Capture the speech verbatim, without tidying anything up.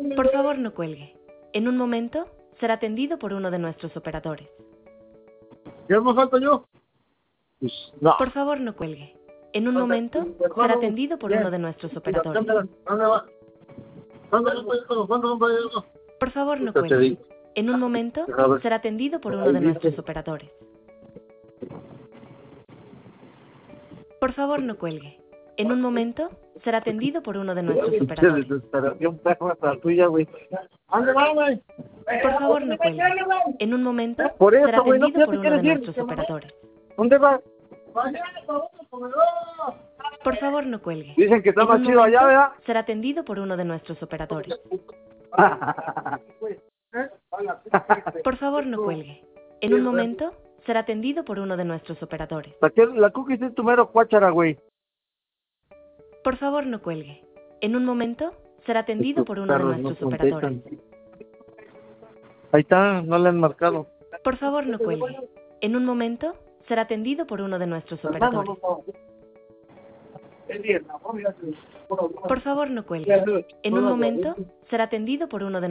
Por favor, no cuelgue. En un momento será atendido por uno de nuestros operadores. ¿Qué me falta yo? Pues, no. Por favor, no cuelgue. En un momento será atendido por uno de nuestros operadores. ¿Dónde va? ¿Dónde va? ¿Cuándo va? Por favor, no cuelgue. En un momento será atendido por uno de nuestros operadores. Por favor, no cuelgue. En un momento será atendido por uno de nuestros operadores. Desesperación, perra, la tuya, güey. ¿Dónde va, güey? Por favor, no cuelgue. En un momento Por eso, será güey, no atendido sé por qué uno de decir. nuestros operadores. ¿Dónde va? Por favor, no cuelgue. Dicen que está En más un chido allá, momento ¿verdad? será atendido por uno de nuestros operadores. Por favor, no cuelgue. En un momento será atendido por uno de nuestros operadores. La, que- la cookies es tu mero cuáchara, güey. Por favor, no cuelgue. En un momento será atendido Estos por uno de perros nuestros no operadores. contestan. Ahí está, no le han marcado. Por favor, no cuelgue. En un momento será atendido por uno de nuestros operadores. Por favor, no cuelgue. En un momento será atendido por uno de